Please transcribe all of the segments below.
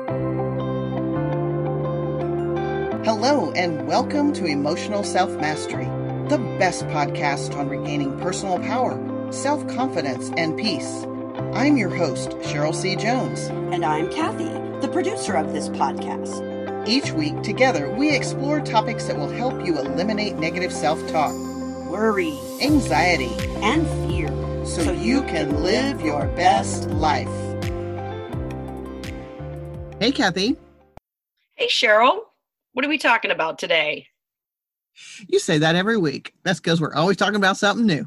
Hello, and welcome to Emotional Self-Mastery, the best podcast on regaining personal power, self-confidence, and peace. I'm your host, Cheryl C. Jones. And I'm Kathy, the producer of this podcast. Each week, together, we explore topics that will help you eliminate negative self-talk, worry, anxiety, and fear, so you can live your best life. Hey, Kathy. Hey, Cheryl. What are we talking about today? You say that every week. That's because we're always talking about something new.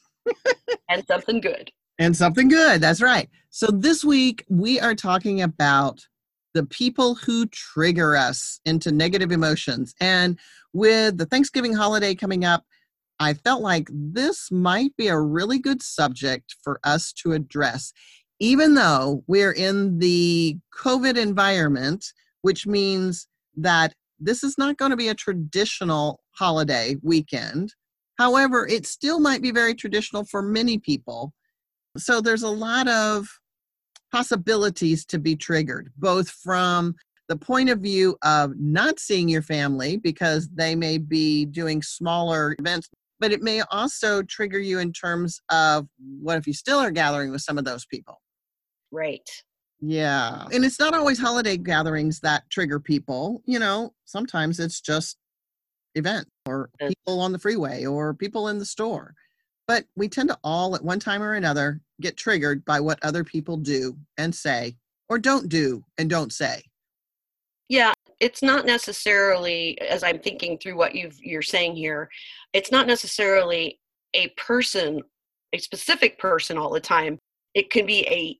And something good. And something good. That's right. So this week we are talking about the people who trigger us into negative emotions. And with the Thanksgiving holiday coming up, I felt like this might be a really good subject for us to address, even though we're in the COVID environment, which means that this is not going to be a traditional holiday weekend. However, it still might be very traditional for many people. So there's a lot of possibilities to be triggered, both from the point of view of not seeing your family because they may be doing smaller events, but it may also trigger you in terms of what if you still are gathering with some of those people? Right. Yeah. And it's not always holiday gatherings that trigger people. You know, sometimes it's just events or people on the freeway or people in the store. But we tend to all at one time or another get triggered by what other people do and say or don't do and don't say. Yeah, it's not necessarily, as I'm thinking through what you're saying here, it's not necessarily a person, a specific person all the time. It can be a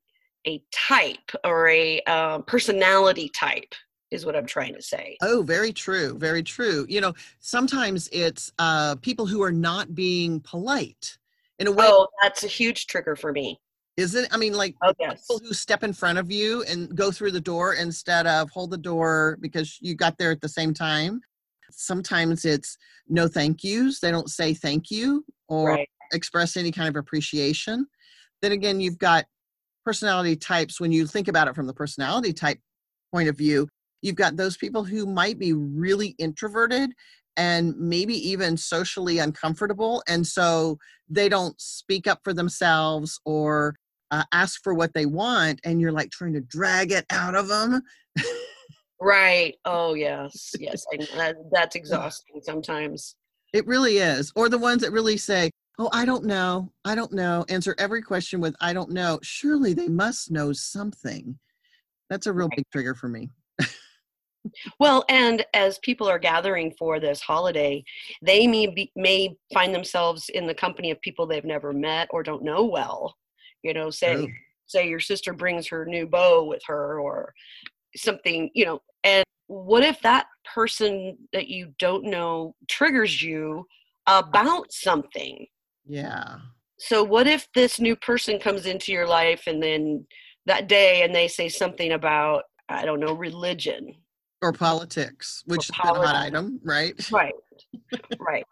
type or a personality type is what I'm trying to say. Oh, very true. Very true. You know, sometimes it's people who are not being polite in a way. Oh, that's a huge trigger for me. Is it? I mean, like yes. People who step in front of you and go through the door instead of hold the door because you got there at the same time. Sometimes it's no thank yous. They don't say thank you or express any kind of appreciation. Then again, you've got personality types. When you think about it from the personality type point of view, you've got those people who might be really introverted and maybe even socially uncomfortable. And so they don't speak up for themselves or ask for what they want. And you're like trying to drag it out of them. Right. Oh, yes. Yes. That's exhausting sometimes. It really is. Or the ones that really say, oh, I don't know. I don't know. Answer every question with, I don't know. Surely they must know something. That's a real big trigger for me. Well, and as people are gathering for this holiday, they may find themselves in the company of people they've never met or don't know well. You know, say your sister brings her new beau with her or something, you know, and what if that person that you don't know triggers you about something? Yeah. So what if this new person comes into your life and then that day and they say something about, I don't know, religion. Or politics, which has been a hot item, right? Right, right.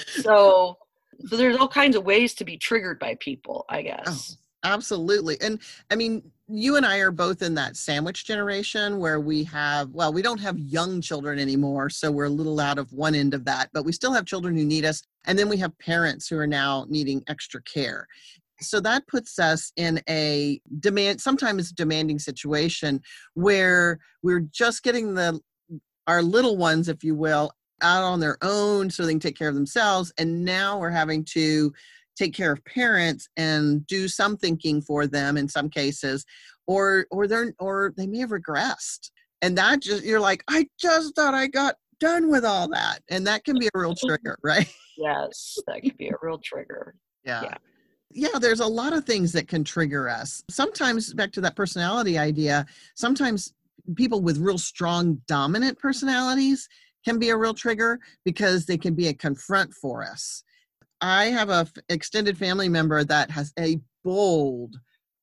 So there's all kinds of ways to be triggered by people, I guess. Oh, absolutely. And I mean, you and I are both in that sandwich generation where we don't have young children anymore, so we're a little out of one end of that, but we still have children who need us. And then we have parents who are now needing extra care. So that puts us in a sometimes demanding situation where we're just getting our little ones, if you will, out on their own so they can take care of themselves. And now we're having to take care of parents and do some thinking for them in some cases, or they may have regressed. And that you're like, I just thought I got done with all that. And that can be a real trigger, right? Yes, that could be a real trigger. Yeah, there's a lot of things that can trigger us. Sometimes, back to that personality idea, sometimes people with real strong dominant personalities can be a real trigger because they can be a confront for us. I have a extended family member that has a bold,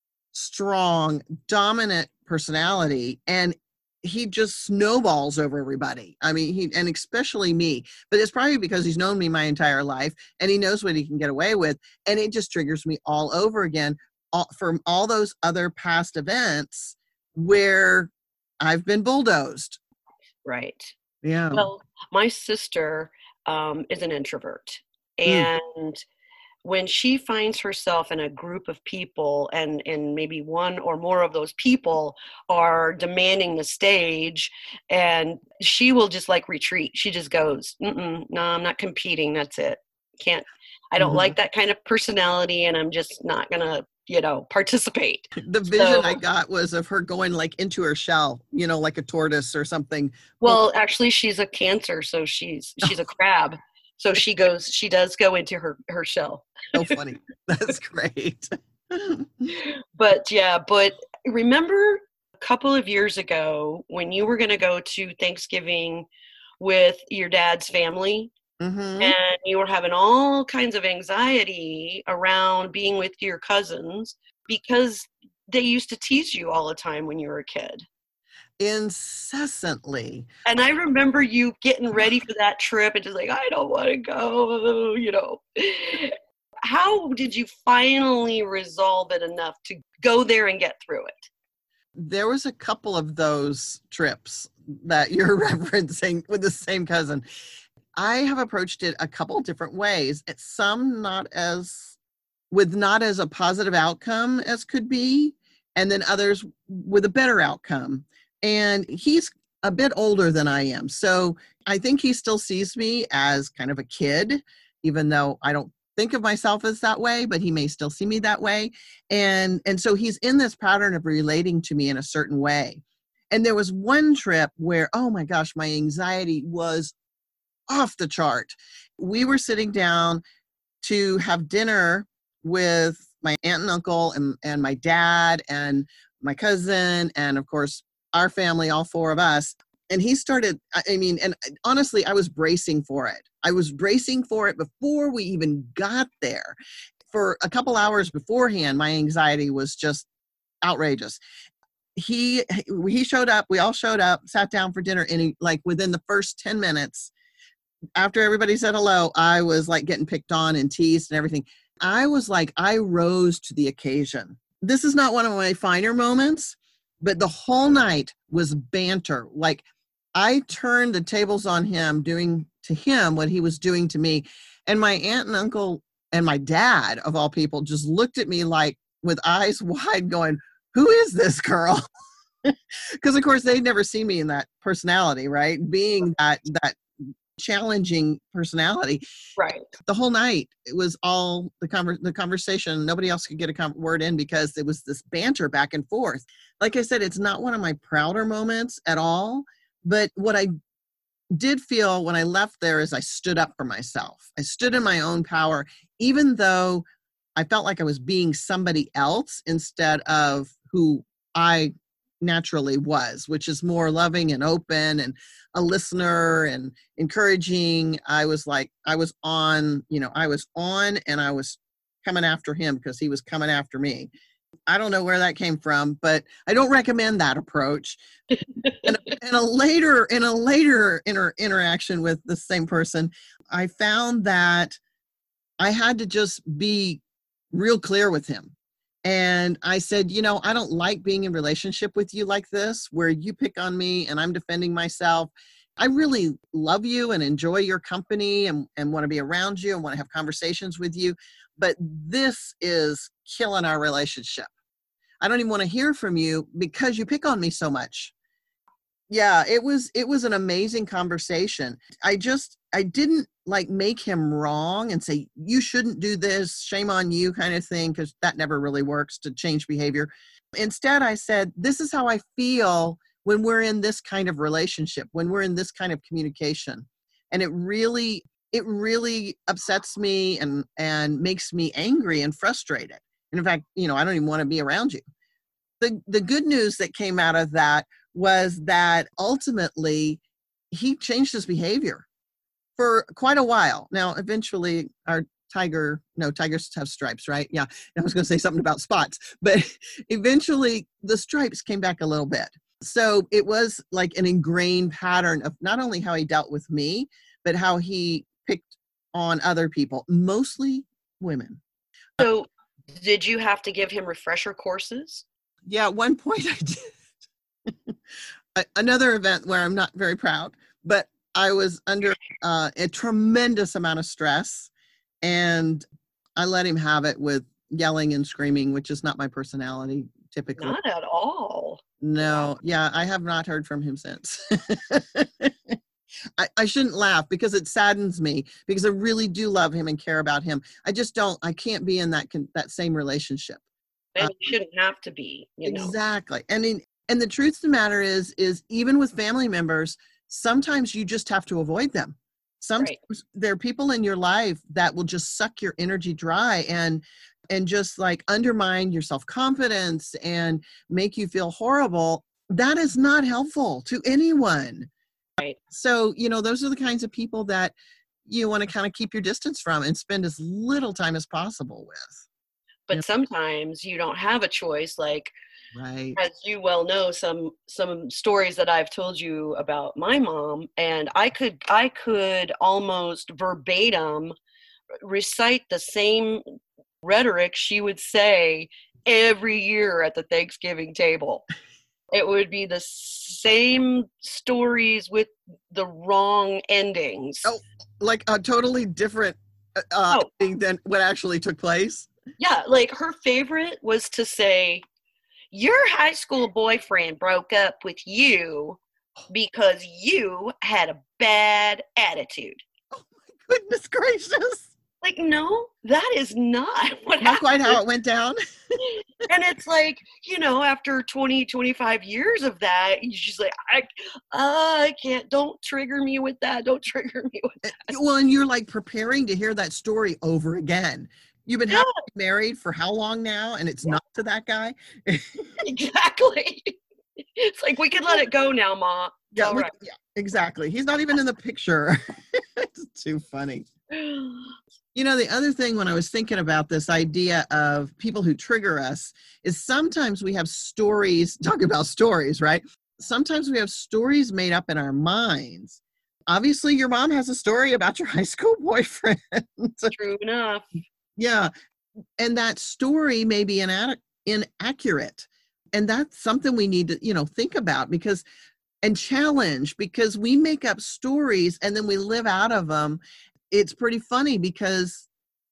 strong, dominant personality, and he just snowballs over everybody. I mean, and especially me, but it's probably because he's known me my entire life and he knows what he can get away with. And it just triggers me all over again from all those other past events where I've been bulldozed. Right. Yeah. Well, my sister is an introvert. Mm. And when she finds herself in a group of people and maybe one or more of those people are demanding the stage, and she will just like retreat. She just goes, no, I'm not competing. That's it. Can't, I don't Mhm. like that kind of personality, and I'm just not going to, participate. The vision I So, got was of her going like into her shell, like a tortoise or something. well, actually she's a Cancer, so she's a crab. So she does go into her shell. So funny. That's great. But remember a couple of years ago when you were going to go to Thanksgiving with your dad's family, Mm-hmm. and you were having all kinds of anxiety around being with your cousins because they used to tease you all the time when you were a kid. Incessantly. And I remember you getting ready for that trip and just like, I don't want to go. How did you finally resolve it enough to go there and get through it? There was a couple of those trips that you're referencing with the same cousin. I have approached it a couple different ways. Some not as a positive outcome as could be, and then others with a better outcome. And he's a bit older than I am. So I think he still sees me as kind of a kid, even though I don't think of myself as that way, but he may still see me that way. And so he's in this pattern of relating to me in a certain way. And there was one trip where, oh my gosh, my anxiety was off the chart. We were sitting down to have dinner with my aunt and uncle and my dad and my cousin and of course our family, all four of us. And he started, and honestly, I was bracing for it. I was bracing for it before we even got there. For a couple hours beforehand, my anxiety was just outrageous. He showed up, we all showed up, sat down for dinner, and like within the first 10 minutes, after everybody said hello, I was like getting picked on and teased and everything. I was like, I rose to the occasion. This is not one of my finer moments, but the whole night was banter. Like I turned the tables on him, doing to him what he was doing to me. And my aunt and uncle and my dad, of all people, just looked at me like with eyes wide going, who is this girl? Because of course they'd never seen me in that personality, right? Being that challenging personality. Right. The whole night, it was all the conversation. Nobody else could get a word in because it was this banter back and forth. Like I said, it's not one of my prouder moments at all. But what I did feel when I left there is I stood up for myself. I stood in my own power, even though I felt like I was being somebody else instead of who I naturally was, which is more loving and open and a listener and encouraging. I was on and I was coming after him because he was coming after me. I don't know where that came from, but I don't recommend that approach. In a later interaction with the same person, I found that I had to just be real clear with him. And I said, I don't like being in relationship with you like this, where you pick on me and I'm defending myself. I really love you and enjoy your company and want to be around you and want to have conversations with you. But this is killing our relationship. I don't even want to hear from you because you pick on me so much. Yeah, it was an amazing conversation. I didn't like make him wrong and say, you shouldn't do this, shame on you kind of thing, because that never really works to change behavior. Instead, I said, this is how I feel when we're in this kind of relationship, when we're in this kind of communication. And it really upsets me and makes me angry and frustrated. And in fact, I don't even want to be around you. The good news that came out of that was that ultimately he changed his behavior for quite a while. Now, eventually tigers have stripes, right? Yeah. I was going to say something about spots, but eventually the stripes came back a little bit. So it was like an ingrained pattern of not only how he dealt with me, but how he picked on other people, mostly women. So did you have to give him refresher courses? Yeah, at one point I did. Another event where I'm not very proud, but I was under a tremendous amount of stress, and I let him have it with yelling and screaming, which is not my personality typically. Not at all. No, yeah, I have not heard from him since. I shouldn't laugh because it saddens me because I really do love him and care about him. I can't be in that same relationship. And you shouldn't have to be, Exactly. And the truth of the matter is even with family members, sometimes you just have to avoid them. Sometimes there are people in your life that will just suck your energy dry and just like undermine your self-confidence and make you feel horrible. That is not helpful to anyone. Right. So, those are the kinds of people that you want to kind of keep your distance from and spend as little time as possible with. But sometimes you don't have a choice. Like, right. As you well know, some stories that I've told you about my mom, and I could almost verbatim recite the same rhetoric she would say every year at the Thanksgiving table. It would be the same stories with the wrong endings. Oh, like a totally different thing than what actually took place? Yeah, like her favorite was to say, your high school boyfriend broke up with you because you had a bad attitude. Oh my goodness gracious. Like, no, that is not what Not quite how it went down. And it's like, after 20, 25 years of that, she's like, I can't, don't trigger me with that. Don't trigger me with that. Well, and you're like preparing to hear that story over again. You've been happily married for how long now? And it's not to that guy. Exactly. It's like, we can let it go now, Ma. Yeah, yeah, exactly. He's not even in the picture. It's too funny. The other thing when I was thinking about this idea of people who trigger us is sometimes we have stories, talk about stories, right? Sometimes we have stories made up in our minds. Obviously, your mom has a story about your high school boyfriend. True enough. Yeah. And that story may be inaccurate. And that's something we need to, think about and challenge, because we make up stories and then we live out of them. It's pretty funny because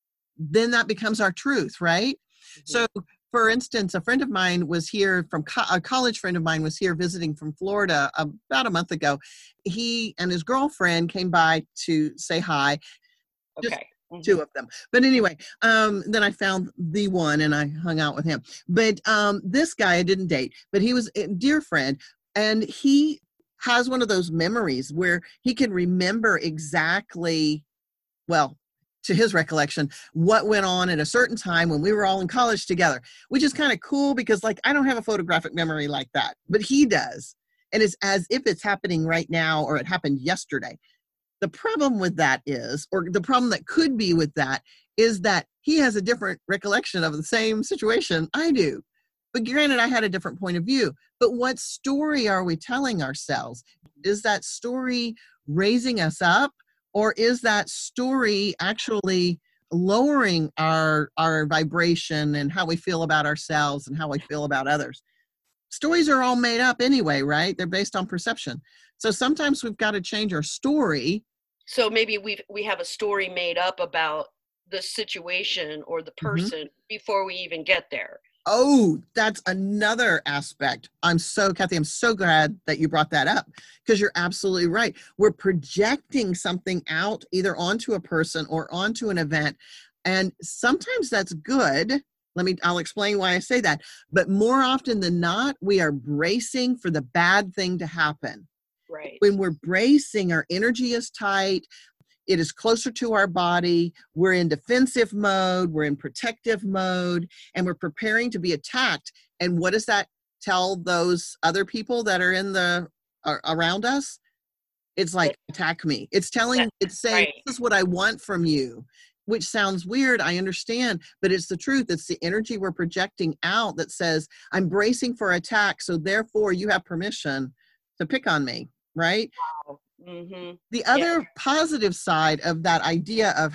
then that becomes our truth, right? Mm-hmm. So, for instance, a friend of mine was here a college friend of mine was here visiting from Florida about a month ago. He and his girlfriend came by to say hi. Okay. Mm-hmm. Two of them. But anyway, then I found the one and I hung out with him. But this guy I didn't date, but he was a dear friend. And he has one of those memories where he can remember exactly, well, to his recollection, what went on at a certain time when we were all in college together, which is kind of cool because, like, I don't have a photographic memory like that, but he does. And it's as if it's happening right now or it happened yesterday. The problem with that is, or the problem that could be with that, is that he has a different recollection of the same situation I do. But granted, I had a different point of view. But what story are we telling ourselves? Is that story raising us up? Or is that story actually lowering our vibration and how we feel about ourselves and how we feel about others? Stories are all made up anyway, right? They're based on perception. So sometimes we've got to change our story. So maybe we have a story made up about the situation or the person before we even get there. Oh, that's another aspect. Kathy, I'm so glad that you brought that up, because you're absolutely right. We're projecting something out either onto a person or onto an event. And sometimes that's good. I'll explain why I say that. But more often than not, we are bracing for the bad thing to happen. Right. When we're bracing, our energy is tight. It is closer to our body. We're in defensive mode. We're in protective mode, and we're preparing to be attacked. And what does that tell those other people that are around us? It's like, attack me. It's saying, right. This is what I want from you, which sounds weird. I understand, but it's the truth. It's the energy we're projecting out that says, I'm bracing for attack. So therefore you have permission to pick on me. Right? Wow. Mm-hmm. The other positive side of that idea of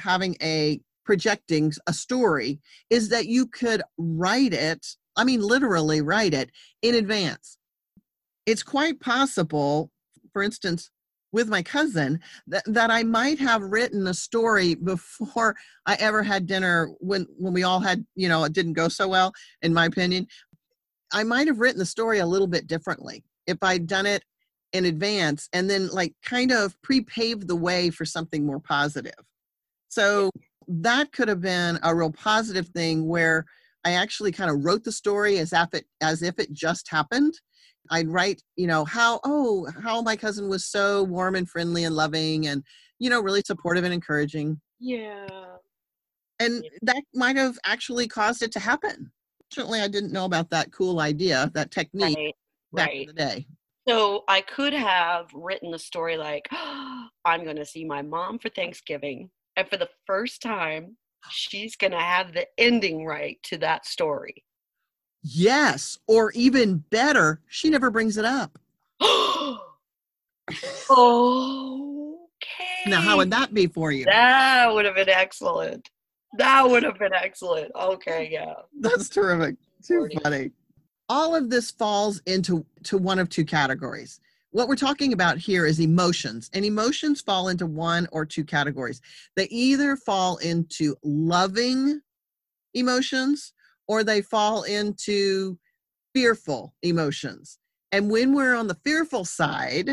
projecting a story is that you could write it, literally write it in advance. it's quite possible, for instance, with my cousin, that I might have written a story before I ever had dinner when we all had, it didn't go so well, in my opinion. I might have written the story a little bit differently if I'd done it in advance and then like kind of pre-paved the way for something more positive. So that could have been a real positive thing where I actually kind of wrote the story as if it just happened. I'd write, how my cousin was so warm and friendly and loving and, really supportive and encouraging. Yeah. And that might have actually caused it to happen. Fortunately, I didn't know about that cool idea, that technique back in the day. So I could have written the story like, I'm going to see my mom for Thanksgiving. And for the first time, she's going to have the ending right to that story. Yes. Or even better, she never brings it up. Okay. Now, how would that be for you? That would have been excellent. Okay, yeah. That's terrific. Too funny. All of this falls into one of two categories. What we're talking about here is emotions, and emotions fall into one or two categories. They either fall into loving emotions or they fall into fearful emotions. And when we're on the fearful side,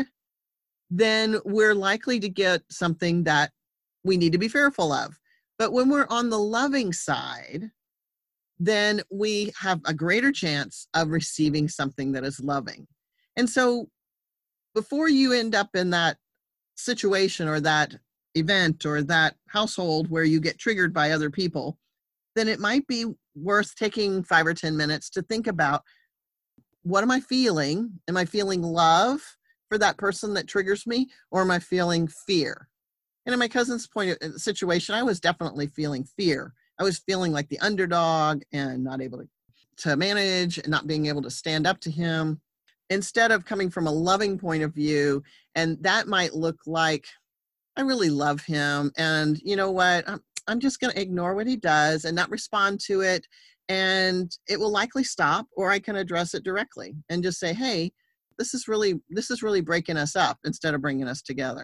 then we're likely to get something that we need to be fearful of. But when we're on the loving side, then we have a greater chance of receiving something that is loving. And so before you end up in that situation or that event or that household where you get triggered by other people, then it might be worth taking 5 or 10 minutes to think about, what am I feeling? Am I feeling love for that person that triggers me, or am I feeling fear? And in my cousin's situation, I was definitely feeling fear. I was feeling like the underdog and not able to manage and not being able to stand up to him, instead of coming from a loving point of view. And that might look like, I really love him. And you know what? I'm just going to ignore what he does and not respond to it. And it will likely stop, or I can address it directly and just say, hey, this is really breaking us up instead of bringing us together.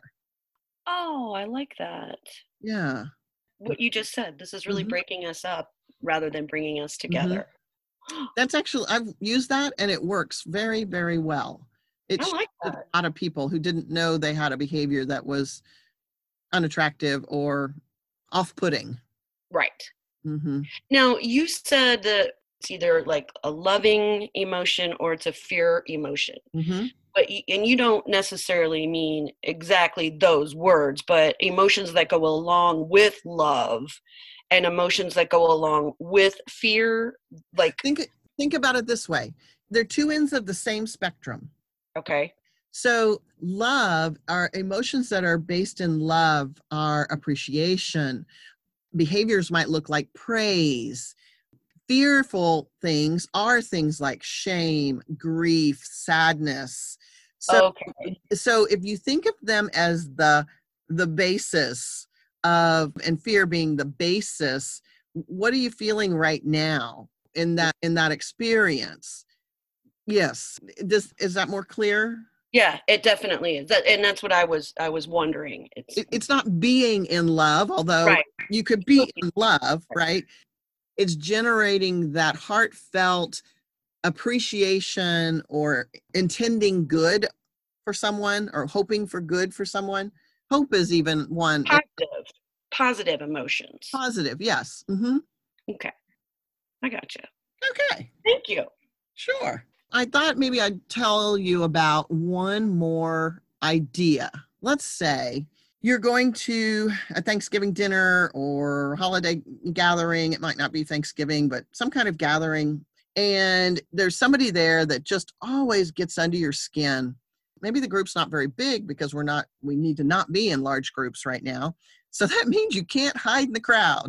Oh, I like that. Yeah. What you just said, this is really breaking us up rather than bringing us together. That's actually, I've used that and it works very, very well. It's I like that. A lot of people who didn't know they had a behavior that was unattractive or off-putting. Right. Now, you said that it's either like a loving emotion or it's a fear emotion. But you don't necessarily mean exactly those words, but emotions that go along with love and emotions that go along with fear. Like, think about it this way. They're two ends of the same spectrum. Okay. So love, our emotions that are based in love are appreciation. Behaviors might look like praise. Fearful things are things like shame, grief, sadness. So if you think of them as the basis of, and fear being the basis, what are you feeling right now in that experience? Yes. Is that more clear? Yeah, it definitely is. And that's what I was wondering. It's not being in love, although you could be in love, right? It's generating that heartfelt appreciation or intending good for someone or hoping for good for someone. Hope is even one. Positive emotions. Positive, yes. Okay. I gotcha. Okay. Thank you. Sure. I thought maybe I'd tell you about one more idea. Let's say you're going to a Thanksgiving dinner or holiday gathering. It might not be Thanksgiving, but some kind of gathering. And there's somebody there that just always gets under your skin. Maybe the group's not very big because we need to not be in large groups right now. So that means you can't hide in the crowd.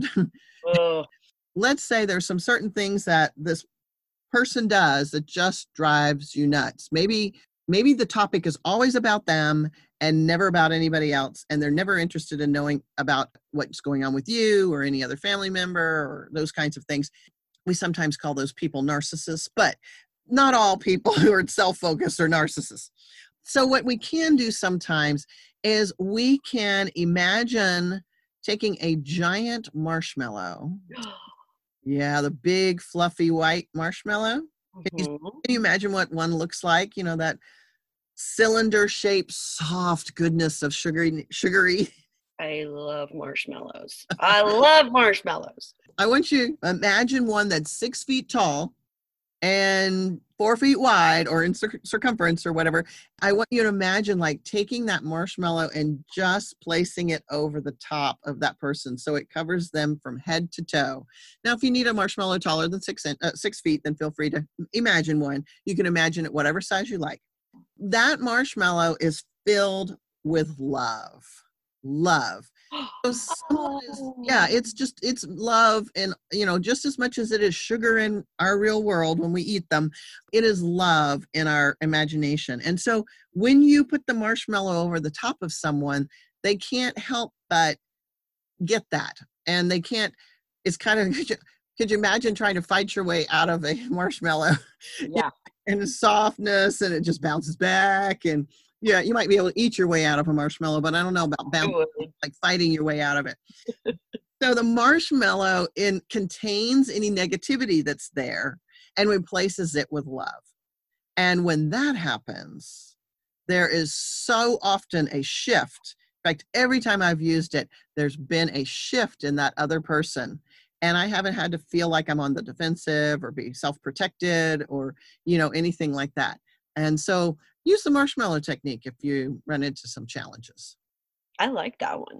Let's say there's some certain things that this person does that just drives you nuts. Maybe the topic is always about them and never about anybody else, and they're never interested in knowing about what's going on with you or any other family member or those kinds of things. We sometimes call those people narcissists, but not all people who are self-focused are narcissists. So what we can do sometimes is we can imagine taking a giant marshmallow. Yeah, the big fluffy white marshmallow. Can you imagine what one looks like? You know, that cylinder-shaped, soft goodness of sugary. I love marshmallows. I love marshmallows. I want you to imagine one that's 6 feet tall and 4 feet wide, or in circumference or whatever. I want you to imagine like taking that marshmallow and just placing it over the top of that person so it covers them from head to toe. Now, if you need a marshmallow taller than 6 feet, then feel free to imagine one. You can imagine it whatever size you like. That marshmallow is filled with love. Love. So it's love, and just as much as it is sugar in our real world when we eat them, it is love in our imagination. And so when you put the marshmallow over the top of someone, they can't help but get that. And they can't, it's kind of, could you imagine trying to fight your way out of a marshmallow? Yeah. And the softness, and it just bounces back, and yeah, you might be able to eat your way out of a marshmallow, but I don't know about like fighting your way out of it. So the marshmallow contains any negativity that's there and replaces it with love. And when that happens, there is so often a shift. In fact, every time I've used it, there's been a shift in that other person. And I haven't had to feel like I'm on the defensive or be self-protected or, anything like that. And so use the marshmallow technique if you run into some challenges. I like that one.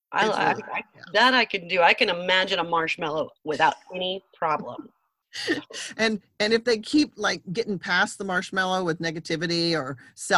That I can do. I can imagine a marshmallow without any problem. And if they keep like getting past the marshmallow with negativity or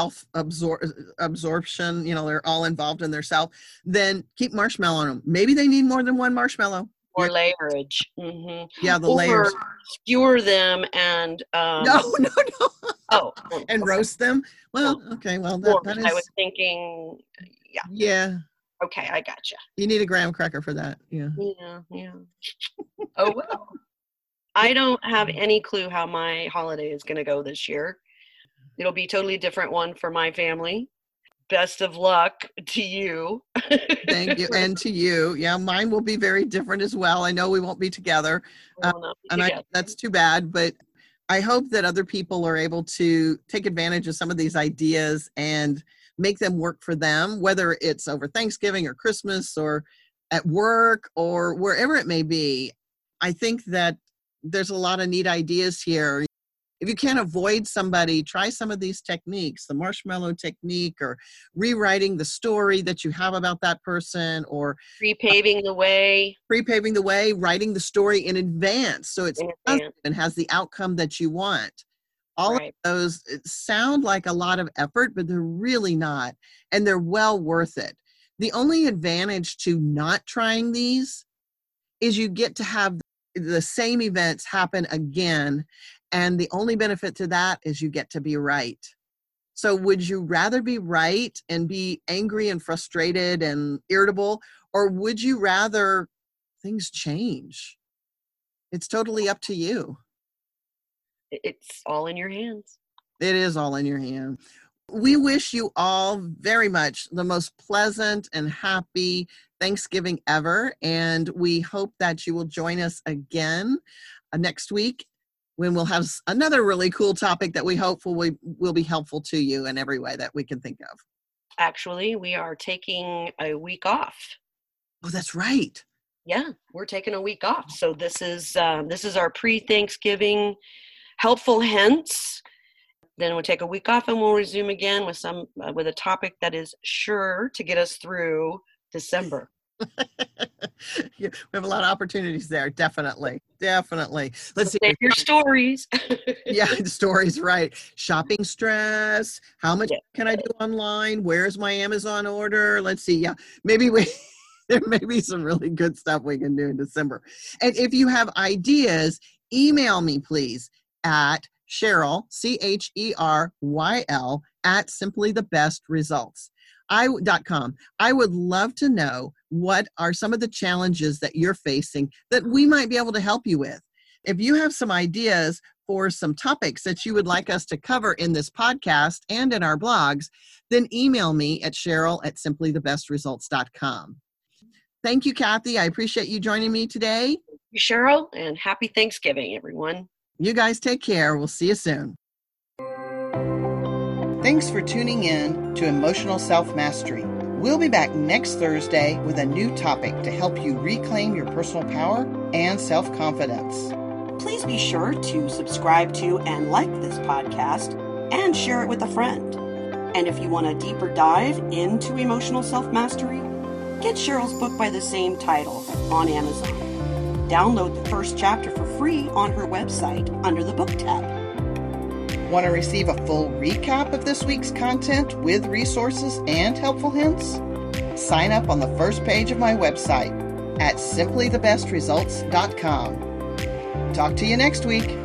absorption, they're all involved in their self, then keep marshmallow them. Maybe they need more than one marshmallow. Or layerage. Mm-hmm. Yeah, the layers. Skewer them and no. Oh, and roast them. Well, okay. Well, that is. I was thinking, yeah. Yeah. Okay, I gotcha. You need a graham cracker for that. Yeah. Yeah. Oh well. I don't have any clue how my holiday is going to go this year. It'll be a totally different one for my family. Best of luck to you. Thank you. And to you. Yeah, mine will be very different as well. I know we won't be together. That's too bad, but I hope that other people are able to take advantage of some of these ideas and make them work for them, whether it's over Thanksgiving or Christmas or at work or wherever it may be. I think that there's a lot of neat ideas here. If you can't avoid somebody, try some of these techniques, the marshmallow technique, or rewriting the story that you have about that person, or pre-paving the way, writing the story in advance so it's positive and has the outcome that you want. All of those sound like a lot of effort, but they're really not, and they're well worth it. The only advantage to not trying these is you get to have the same events happen again. And the only benefit to that is you get to be right. So would you rather be right and be angry and frustrated and irritable, or would you rather things change? It's totally up to you. It's all in your hands. It is all in your hand. We wish you all very much the most pleasant and happy Thanksgiving ever. And we hope that you will join us again next week, when we'll have another really cool topic that we hope will be helpful to you in every way that we can think of. Actually, we are taking a week off. Oh, that's right. Yeah, we're taking a week off. So this is our pre-Thanksgiving helpful hints. Then we'll take a week off and we'll resume again with a topic that is sure to get us through December. Yeah, we have a lot of opportunities there. Definitely. Let's see. Save your stories. Yeah, stories, right. Shopping stress. How much can I do online? Where's my Amazon order? Let's see. Yeah, maybe there may be some really good stuff we can do in December. And if you have ideas, email me, please, at Cheryl, CHERYL, at simplythebestresults.com. I would love to know what are some of the challenges that you're facing that we might be able to help you with. If you have some ideas for some topics that you would like us to cover in this podcast and in our blogs, then email me at Cheryl@simplythebestresults.com. Thank you, Kathy. I appreciate you joining me today. Cheryl, and happy Thanksgiving, everyone. You guys take care. We'll see you soon. Thanks for tuning in to Emotional Self-Mastery. We'll be back next Thursday with a new topic to help you reclaim your personal power and self-confidence. Please be sure to subscribe to and like this podcast and share it with a friend. And if you want a deeper dive into emotional self-mastery, get Cheryl's book by the same title on Amazon. Download the first chapter for free on her website under the book tab. Want to receive a full recap of this week's content with resources and helpful hints? Sign up on the first page of my website at simplythebestresults.com. Talk to you next week.